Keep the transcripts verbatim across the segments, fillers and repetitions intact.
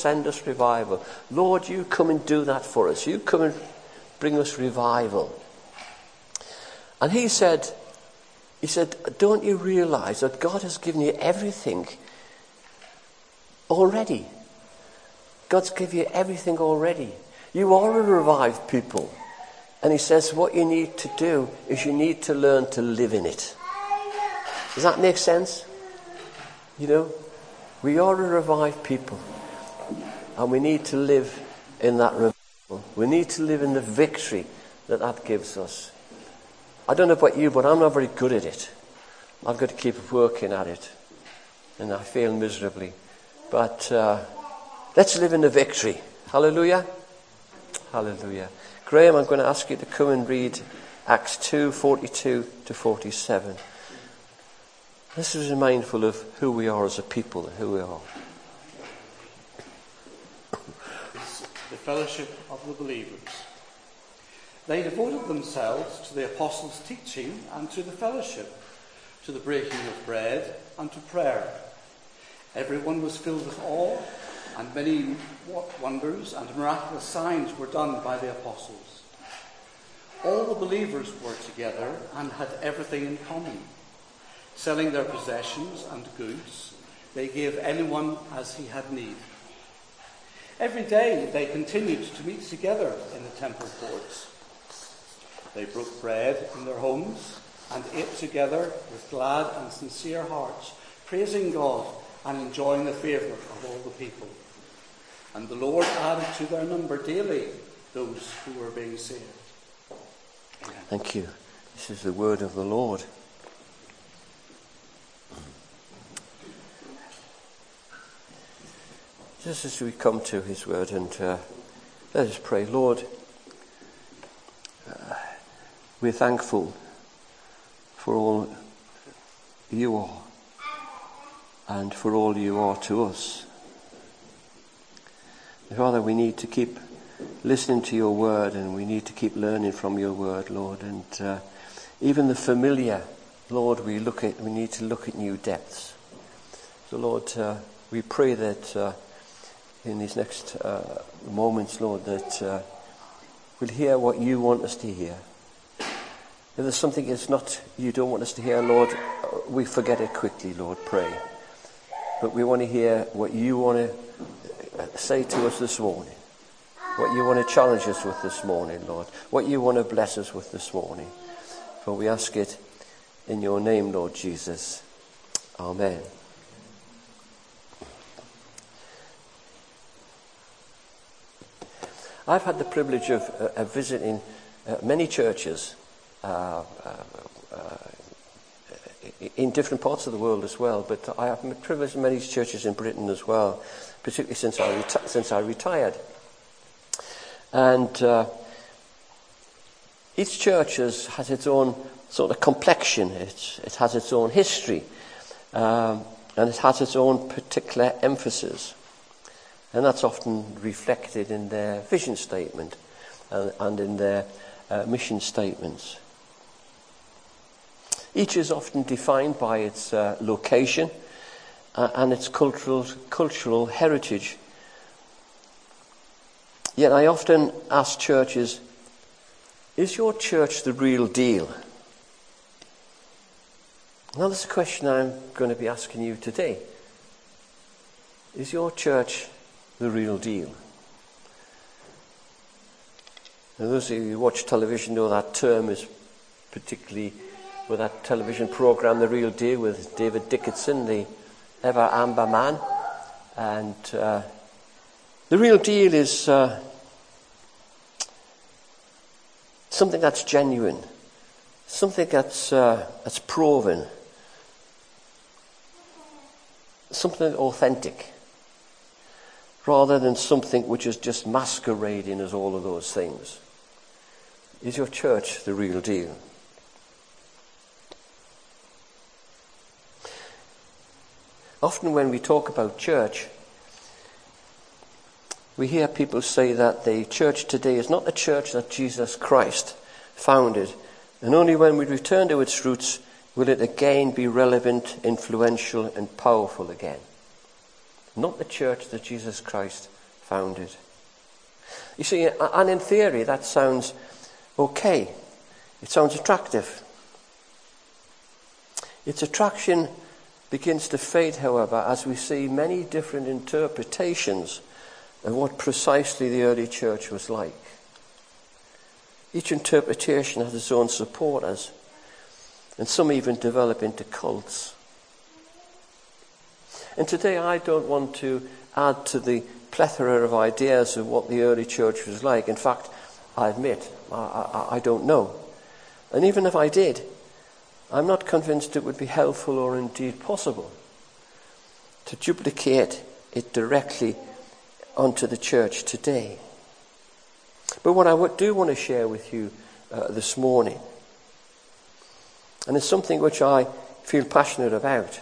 send us revival. Lord, you come and do that for us. You come and bring us revival. And he said, he said, don't you realize that God has given you everything already? God's given you everything already. You are a revived people. And he says what you need to do is you need to learn to live in it. Does that make sense? You know, we are a revived people. And we need to live in that revival. We need to live in the victory that that gives us. I don't know about you, but I'm not very good at it. I've got to keep working at it. And I fail miserably. But uh, let's live in the victory. Hallelujah. Hallelujah. Graham, I'm going to ask you to come and read Acts two, forty-two to forty-seven. This is mindful of who we are as a people, who we are. The fellowship of the believers. They devoted themselves to the apostles' teaching and to the fellowship, to the breaking of bread and to prayer. Everyone was filled with awe, and many wonders and miraculous signs were done by the apostles. All the believers were together and had everything in common. Selling their possessions and goods, they gave anyone as he had need. Every day they continued to meet together in the temple courts. They broke bread in their homes and ate together with glad and sincere hearts, praising God and enjoying the favour of all the people. And the Lord added to their number daily those who were being saved. Amen. Thank you. This is the word of the Lord. Just as we come to his word, and uh, let us pray. Lord, uh, we're thankful for all you are and for all you are to us. Father, we need to keep listening to your word, and we need to keep learning from your word, Lord. And uh, even the familiar, Lord, we look at. We need to look at new depths. So, Lord, uh, we pray that uh, in these next uh, moments, Lord, that uh, we'll hear what you want us to hear. If there's something that's not you don't want us to hear, Lord, we forget it quickly, Lord. Pray, but we want to hear what you want to say to us this morning, what you want to challenge us with this morning, Lord, what you want to bless us with this morning. For we ask it in your name, Lord Jesus. Amen. I've had the privilege of, uh, of visiting uh, many churches uh, uh, uh, in different parts of the world as well, but I have the privilege of many churches in Britain as well, particularly since I, reti- since I retired. And uh, each church has, has its own sort of complexion, it's, it has its own history, um, and it has its own particular emphasis. And that's often reflected in their vision statement and, and in their uh, mission statements. Each is often defined by its uh, location uh, and its cultural cultural heritage. Yet I often ask churches, is your church the real deal? Now that's a question I'm going to be asking you today. Is your church the real deal? Now, those of you who watch television know that term is particularly with that television program, The Real Deal, with David Dickinson, the ever amber man. And uh, the real deal is uh, something that's genuine, something that's uh, that's proven, something authentic, rather than something which is just masquerading as all of those things. Is your church the real deal? Often when we talk about church, we hear people say that the church today is not the church that Jesus Christ founded, and only when we return to its roots will it again be relevant, influential, and powerful again. not the church that Jesus Christ founded. You see, and in theory that sounds okay. It sounds attractive. Its attraction begins to fade, however, as we see many different interpretations of what precisely the early church was like. Each interpretation has its own supporters, and some even develop into cults. And today I don't want to add to the plethora of ideas of what the early church was like. In fact, I admit, I, I, I don't know. And even if I did, I'm not convinced it would be helpful or indeed possible to duplicate it directly onto the church today. But what I do want to share with you uh, this morning, and it's something which I feel passionate about,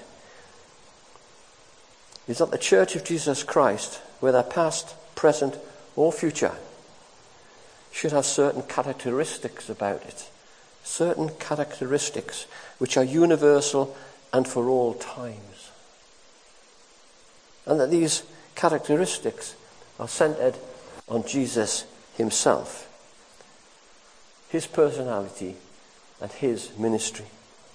is that the Church of Jesus Christ, whether past, present or future, should have certain characteristics about it. Certain characteristics which are universal and for all times. And that these characteristics are centered on Jesus himself, his personality and his ministry.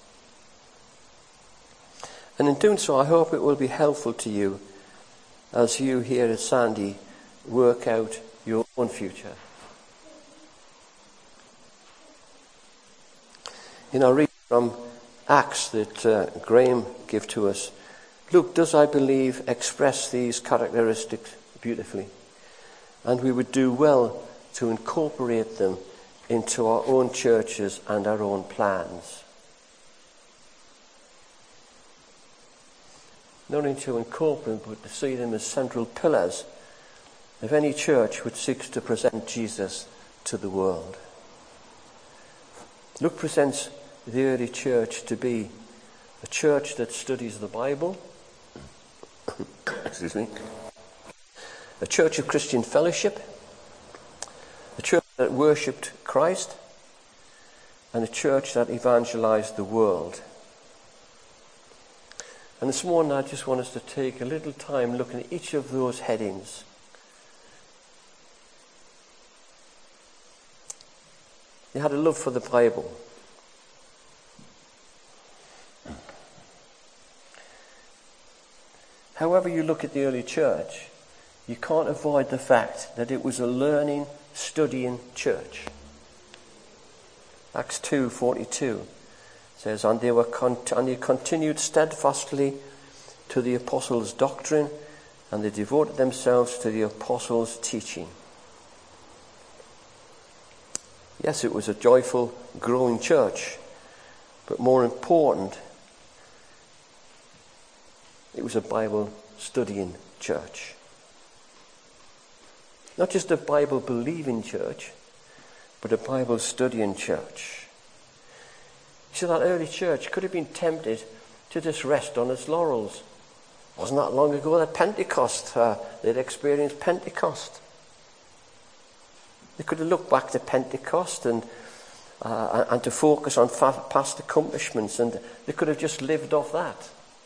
And in doing so, I hope it will be helpful to you as you here at Sandy work out your own future. In our reading from Acts that uh, Graham gave to us, Luke does, I believe, express these characteristics beautifully. And we would do well to incorporate them into our own churches and our own plans. Not only to incorporate, but to see them as central pillars of any church which seeks to present Jesus to the world. Luke presents the early church to be a church that studies the Bible, excuse me, a church of Christian fellowship, a church that worshipped Christ, and a church that evangelized the world. And this morning I just want us to take a little time looking at each of those headings. They had a love for the Bible. However you look at the early church, you can't avoid the fact that it was a learning, studying church. Acts two forty-two says, and they were con- and they continued steadfastly to the apostles' doctrine, and they devoted themselves to the apostles' teaching. Yes, it was a joyful, growing church, but more important, it was a Bible-studying church. Not just a Bible-believing church, but a Bible-studying church. So that early church could have been tempted to just rest on its laurels. Wasn't that long ago that Pentecost, uh, they'd experienced Pentecost. They could have looked back to Pentecost and uh, and to focus on fa- past accomplishments, and they could have just lived off that.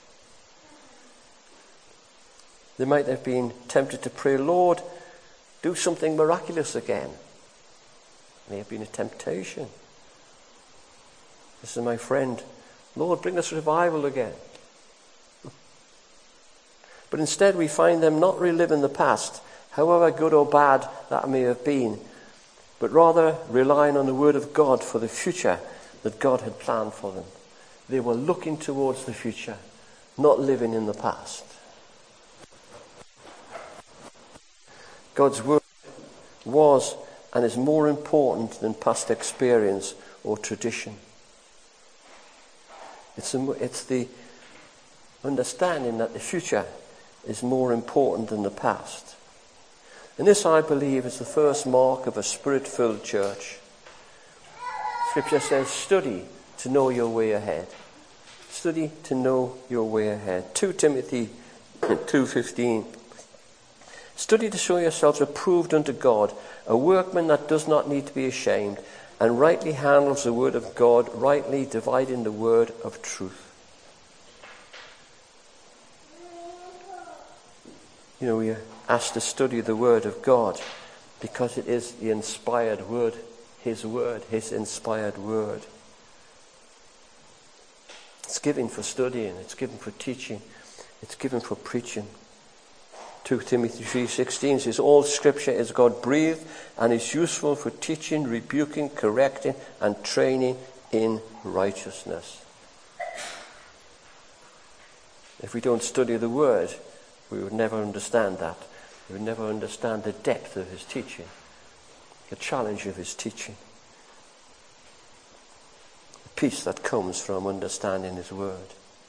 They might have been tempted to pray, Lord, do something miraculous again. It may have been a temptation. This is my friend, Lord, bring us revival again. But instead we find them not reliving the past, however good or bad that may have been, but rather relying on the word of God for the future that God had planned for them. They were looking towards the future, not living in the past. God's word was and is more important than past experience or tradition. It's, a, it's the understanding that the future is more important than the past. And this, I believe, is the first mark of a spirit-filled church. Scripture says, study to know your way ahead. Study to know your way ahead. Second Timothy two fifteen. Study to show yourselves approved unto God, a workman that does not need to be ashamed, and rightly handles the word of God, rightly dividing the word of truth. You know, we are asked to study the Word of God because it is the inspired Word, His Word, His inspired Word. It's given for studying, it's given for teaching, it's given for preaching. two Timothy three sixteen says, all Scripture is God-breathed and is useful for teaching, rebuking, correcting, and training in righteousness. If we don't study the Word, we would never understand that. We would never understand the depth of His teaching, the challenge of His teaching, the peace that comes from understanding His Word.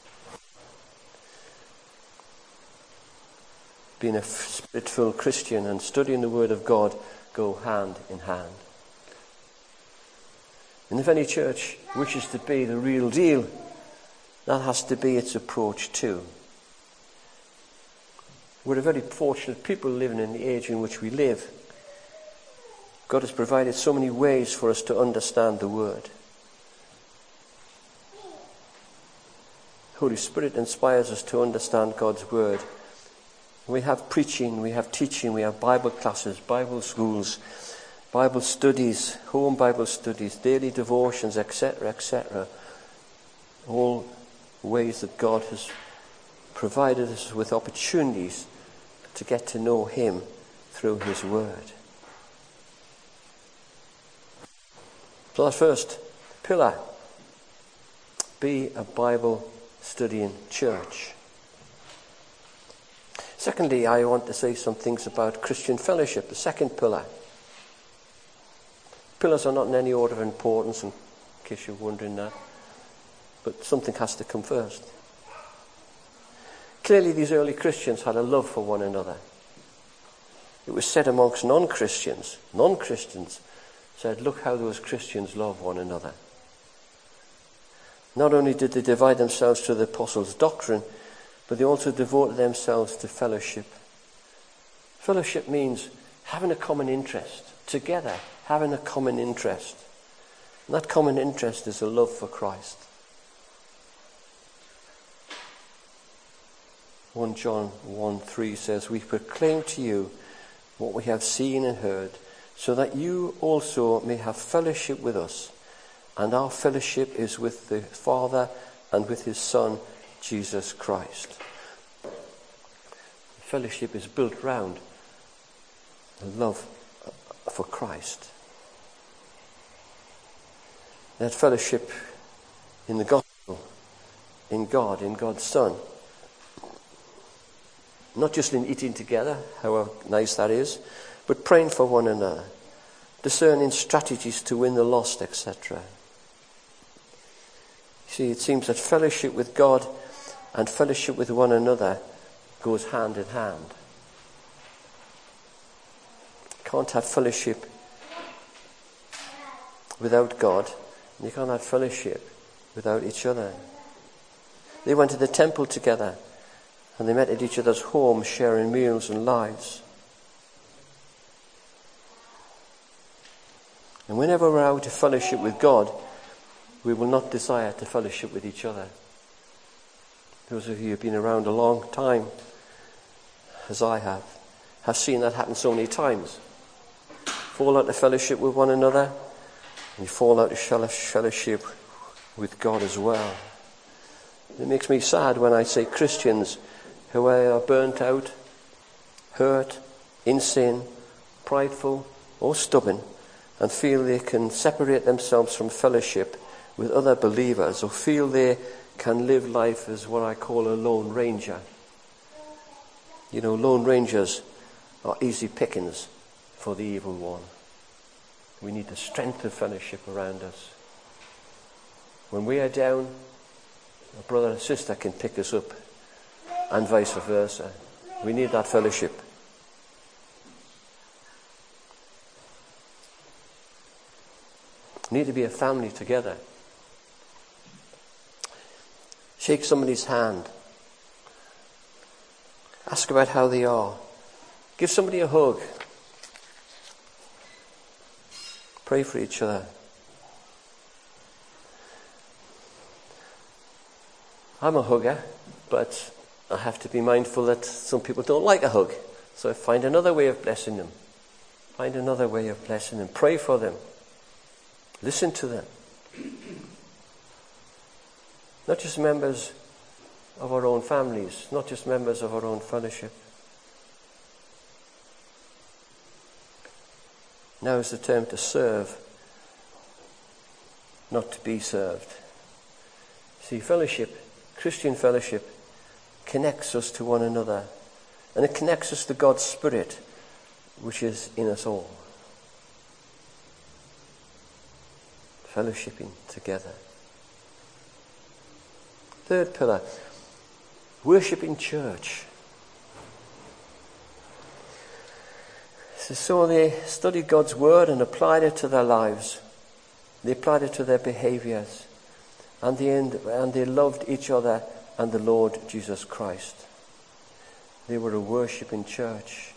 Being a spirit-filled Christian and studying the Word of God go hand in hand. And if any church wishes to be the real deal, that has to be its approach too. We're a very fortunate people living in the age in which we live. God has provided so many ways for us to understand the Word. Holy Spirit inspires us to understand God's Word. We have preaching, we have teaching, we have Bible classes, Bible schools, Bible studies, home Bible studies, daily devotions, et cetera, et cetera. All ways that God has provided us with opportunities to get to know Him through His Word. So that first pillar, be a Bible studying church. Secondly, I want to say some things about Christian fellowship, the second pillar. Pillars are not in any order of importance, in case you're wondering that, but something has to come first. Clearly, these early Christians had a love for one another. It was said amongst non-Christians, non-Christians said, look how those Christians love one another. Not only did they divide themselves to the apostles' doctrine, but they also devoted themselves to fellowship. Fellowship means having a common interest, together, having a common interest. And that common interest is a love for Christ. First John one three says, we proclaim to you what we have seen and heard, so that you also may have fellowship with us. And our fellowship is with the Father and with His Son, Jesus Christ. Fellowship is built round the love for Christ. That fellowship in the gospel, in God, in God's Son. Not just in eating together, however nice that is, but praying for one another, discerning strategies to win the lost, et cetera. See, it seems that fellowship with God and fellowship with one another goes hand in hand. You can't have fellowship without God, and you can't have fellowship without each other. They went to the temple together, and they met at each other's homes, sharing meals and lives. And whenever we're out to fellowship with God, we will not desire to fellowship with each other. Those of you who have been around a long time, as I have, have seen that happen so many times. Fall out of fellowship with one another, and you fall out of fellowship with God as well. It makes me sad when I say Christians who are burnt out, hurt, in sin, prideful or stubborn, and feel they can separate themselves from fellowship with other believers, or feel they can live life as what I call a lone ranger. You know, lone rangers are easy pickings for the evil one. We need the strength of fellowship around us. When we are down, a brother and sister can pick us up, and vice versa. We need that fellowship. We need to be a family together. Shake somebody's hand. Ask about how they are. Give somebody a hug. Pray for each other. I'm a hugger, but I have to be mindful that some people don't like a hug. So find another way of blessing them. Find another way of blessing them. Pray for them. Listen to them. Not just members of our own families, not just members of our own fellowship. Now is the time to serve, not to be served. See, fellowship, Christian fellowship, connects us to one another. And it connects us to God's Spirit, which is in us all. Fellowshipping together. Third pillar, worshipping church. So they studied God's word and applied it to their lives. They applied it to their behaviors. And they, and they loved each other and the Lord Jesus Christ. They were a worshipping church.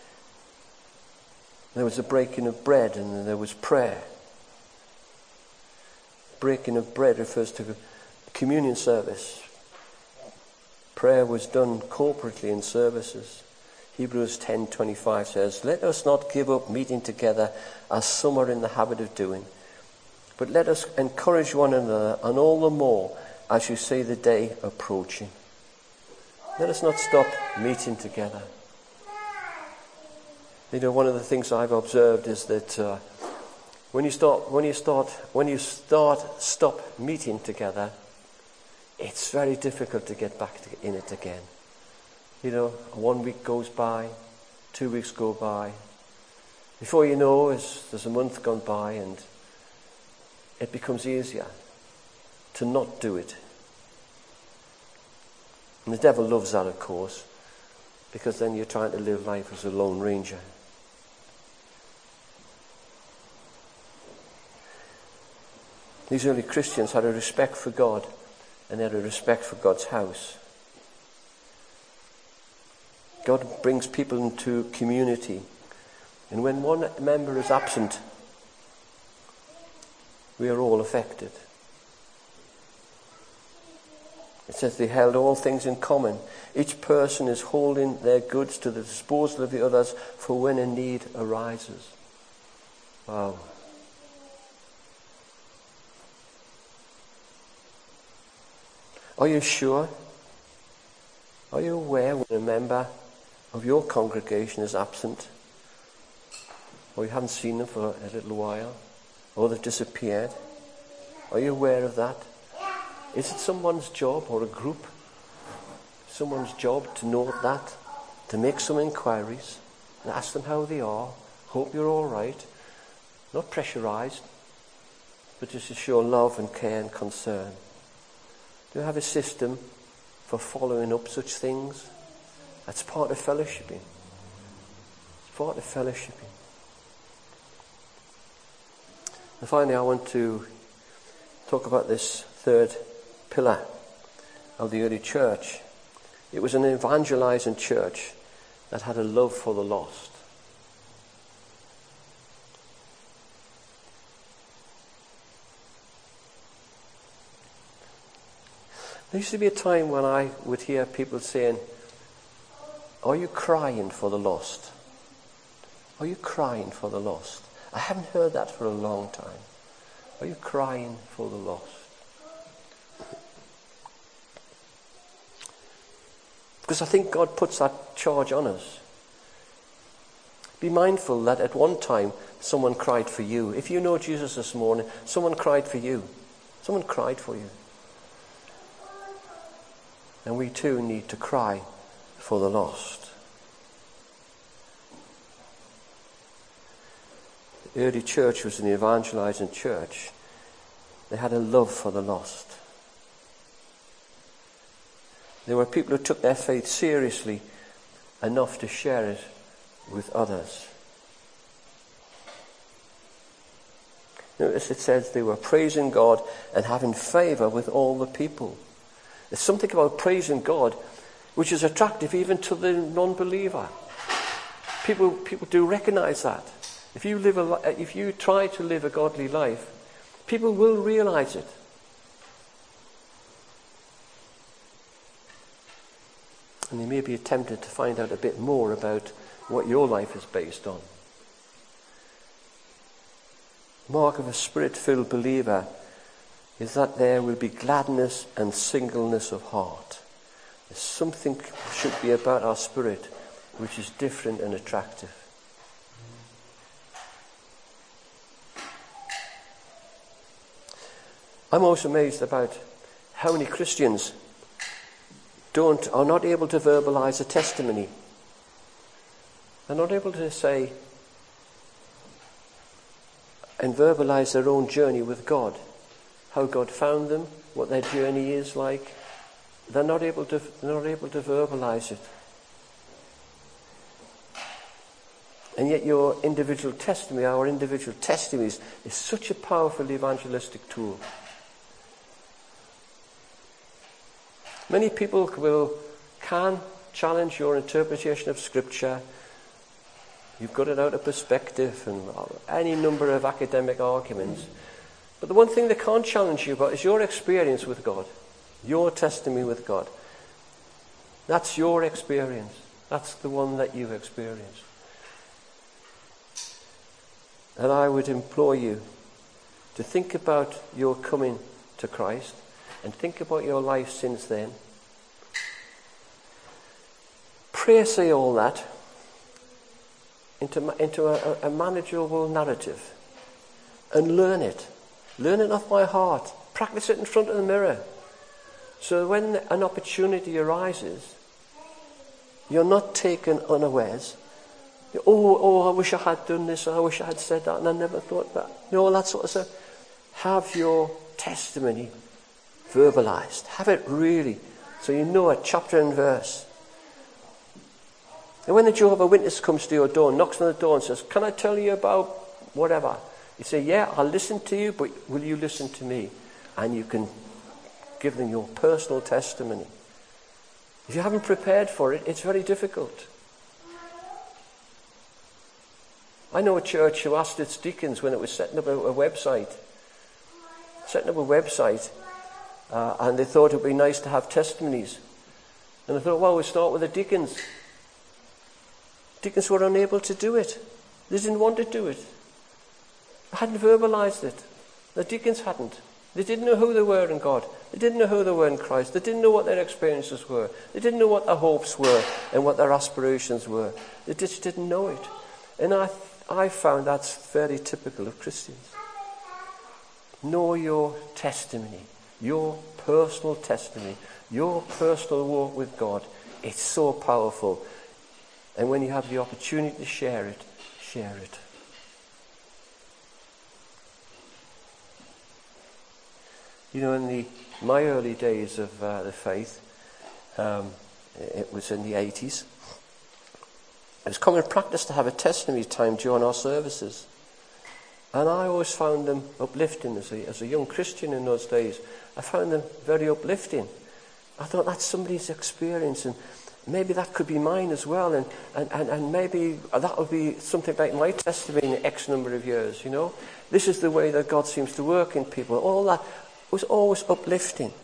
There was a breaking of bread and there was prayer. Breaking of bread refers to communion service. Prayer was done corporately in services. Hebrews ten twenty-five says, "Let us not give up meeting together as some are in the habit of doing, but let us encourage one another, and all the more as you see the day approaching." Let us not stop meeting together. You know, one of the things I've observed is that uh, when you start, when you start, when you start, stop meeting together, it's very difficult to get back to, in it again. You know, one week goes by, two weeks go by. Before you know, it's, there's a month gone by, and it becomes easier to not do it. And the devil loves that, of course, because then you're trying to live life as a lone ranger. These early Christians had a respect for God, and they had a respect for God's house. God brings people into community, and when one member is absent, we are all affected. It says they held all things in common. Each person is holding their goods to the disposal of the others for when a need arises. Wow. Are you sure? Are you aware when a member of your congregation is absent? Or you haven't seen them for a little while? Or they've disappeared? Are you aware of that? Is it someone's job, or a group, someone's job to note that, to make some inquiries, and ask them how they are, hope you're all right, not pressurized, but just to show love and care and concern? Do you have a system for following up such things? That's part of fellowshipping. It's part of fellowshipping. And finally, I want to talk about this third pillar of the early church. It was an evangelizing church that had a love for the lost. There used to be a time when I would hear people saying, "Are you crying for the lost? Are you crying for the lost?" I haven't heard that for a long time. Are you crying for the lost? Because I think God puts that charge on us. Be mindful that at one time someone cried for you. If you know Jesus this morning, someone cried for you. Someone cried for you. And we too need to cry for the lost. The early church was an evangelizing church. They had a love for the lost. There were people who took their faith seriously enough to share it with others. Notice it says they were praising God and having favor with all the people. There's something about praising God which is attractive even to the non-believer. People, people do recognize that. If you live a, if you try to live a godly life, people will realize it. And you may be tempted to find out a bit more about what your life is based on. Mark of a spirit-filled believer is that there will be gladness and singleness of heart. There's something should be about our spirit which is different and attractive. I'm also amazed about how many Christians don't are not able to verbalize a testimony. They're not able to say and verbalize their own journey with God, how God found them, what their journey is like. They're not able to they're not able to verbalize it. And yet your individual testimony, our individual testimonies, is such a powerful evangelistic tool. Many people will can challenge your interpretation of Scripture. You've got it out of perspective and any number of academic arguments. But the one thing they can't challenge you about is your experience with God, your testimony with God. That's your experience. That's the one that you've experienced. And I would implore you to think about your coming to Christ and think about your life since then. Pray say all that into, into a, a manageable narrative and learn it. Learn it off by heart. Practice it in front of the mirror. So when an opportunity arises, you're not taken unawares. Oh, oh, I wish I had done this, I wish I had said that, and I never thought that. You know, all that sort of stuff. Have your testimony verbalized. Have it really, so you know it, chapter and verse. And when the Jehovah's Witness comes to your door, knocks on the door and says, can I tell you about whatever? You say, yeah, I'll listen to you, but will you listen to me? And you can give them your personal testimony. If you haven't prepared for it, it's very difficult. I know a church who asked its deacons when it was setting up a, a website, setting up a website, uh, and they thought it would be nice to have testimonies. And I thought, well, we'll start with the deacons. Deacons were unable to do it. They didn't want to do it. They hadn't verbalized it. The deacons hadn't. They didn't know who they were in God. They didn't know who they were in Christ. They didn't know what their experiences were. They didn't know what their hopes were and what their aspirations were. They just didn't know it. And I I found that's very typical of Christians. Know your testimony, your personal testimony, your personal walk with God. It's so powerful. And when you have the opportunity to share it, share it. You know, in the my early days of uh, the faith, um, it was in the eighties, it was common practice to have a testimony time during our services. And I always found them uplifting as a, as a young Christian in those days. I found them very uplifting. I thought that's somebody's experience, and maybe that could be mine as well, and, and, and, and maybe that would be something like my testimony in X number of years, you know. This is the way that God seems to work in people. All that was always uplifting.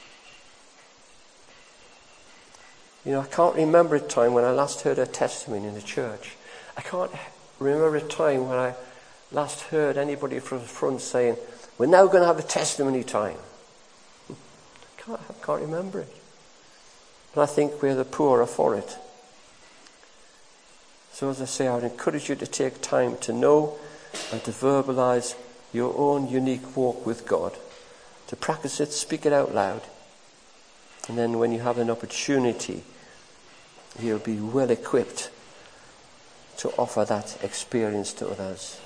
You know, I can't remember a time when I last heard a testimony in the church. I can't remember a time when I last heard anybody from the front saying, we're now going to have a testimony time. I can't, I can't remember it. But I think we're the poorer for it. So as I say, I would encourage you to take time to know and to verbalize your own unique walk with God. To practice it, speak it out loud. And then when you have an opportunity, you'll be well equipped to offer that experience to others.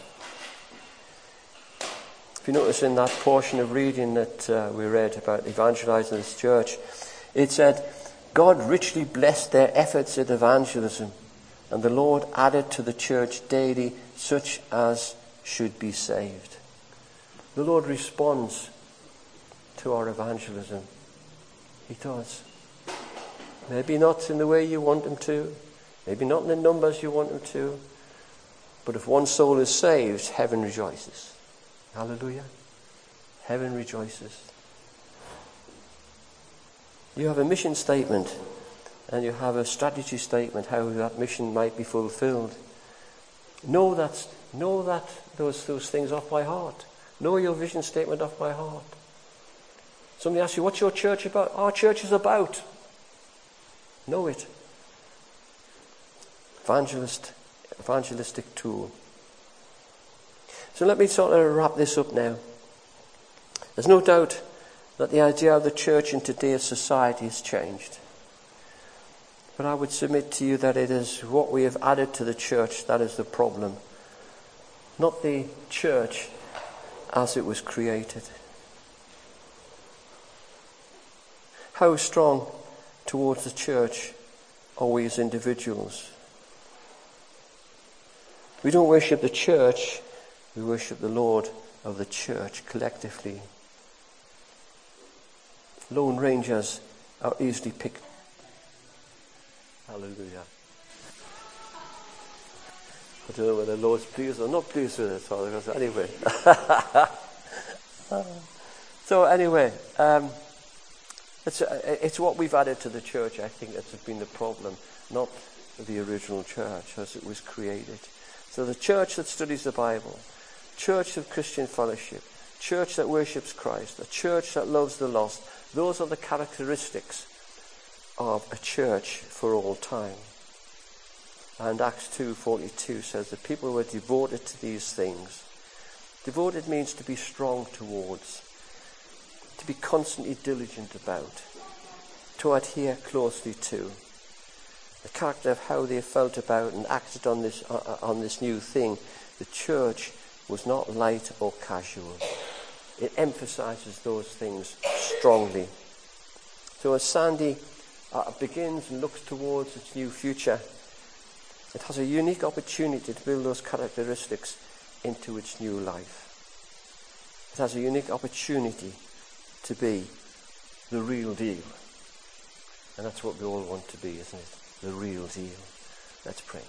If you notice in that portion of reading that uh, we read about evangelizing this church, it said, God richly blessed their efforts at evangelism, and the Lord added to the church daily such as should be saved. The Lord responds to our evangelism. He does. Maybe not in the way you want him to, maybe not in the numbers you want him to, but if one soul is saved, heaven rejoices. Hallelujah. Heaven rejoices. You have a mission statement, and you have a strategy statement how that mission might be fulfilled. Know that, know that those, those things off by heart. Know your vision statement off by heart. Somebody asks you, what's your church about? Our church is about. Know it. Evangelist, evangelistic tool. So let me sort of wrap this up now. There's no doubt that the idea of the church in today's society has changed. But I would submit to you that it is what we have added to the church that is the problem, not the church as it was created. How strong towards the church are we as individuals? We don't worship the church, we worship the Lord of the church collectively. Lone rangers are easily picked. Hallelujah. I don't know whether the Lord's pleased or not pleased with it, Father, because anyway. so anyway, um, it's, it's what we've added to the church, I think, that's been the problem, not the original church as it was created. So the church that studies the Bible, church of Christian fellowship, church that worships Christ, a church that loves the lost, those are the characteristics of a church for all time. And Acts two forty-two says the people were devoted to these things. Devoted means to be strong towards, to be constantly diligent about, to adhere closely to. The character of how they felt about and acted on this uh, on this new thing. The church was not light or casual. It emphasizes those things strongly. So as Sandy uh, begins and looks towards its new future, it has a unique opportunity to build those characteristics into its new life. It has a unique opportunity to be the real deal. And that's what we all want to be, isn't it? The real deal. Let's pray.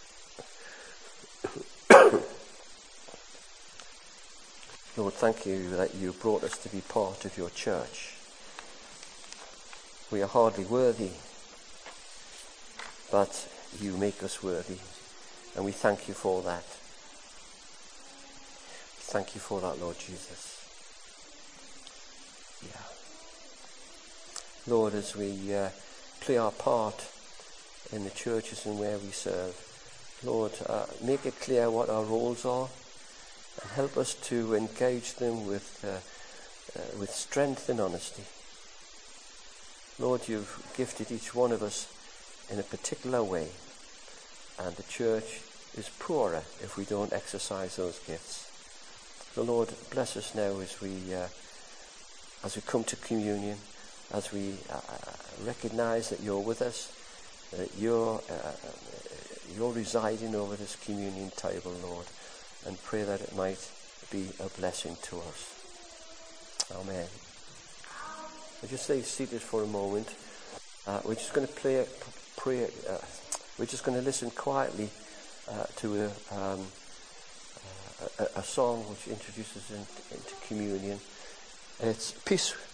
Lord, thank you that you brought us to be part of your church. We are hardly worthy, but you make us worthy, and we thank you for that. Thank you for that, Lord Jesus. Yeah. Lord, as we uh, play our part in the churches and where we serve, Lord, uh, make it clear what our roles are, and help us to engage them with uh, uh, with strength and honesty. Lord, you've gifted each one of us in a particular way, and the church is poorer if we don't exercise those gifts. So Lord, bless us now as we uh, as we come to communion, as we uh, recognize that you're with us, that you're uh, you're residing over this communion table, Lord, and pray that it might be a blessing to us. Amen. I'll just stay seated for a moment. Uh, we're just going to play, pray. Uh, we're just going to listen quietly uh, to a, um, a, a song which introduces us into, into communion. It's peace.